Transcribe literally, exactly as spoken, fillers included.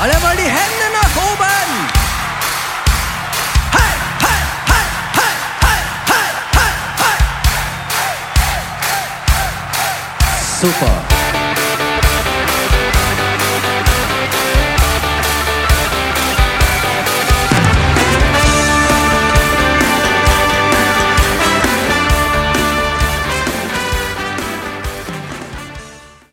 Alle mal die Hände nach oben. Hey, hey, hey, hey, hey, hey, hey, hey. Super.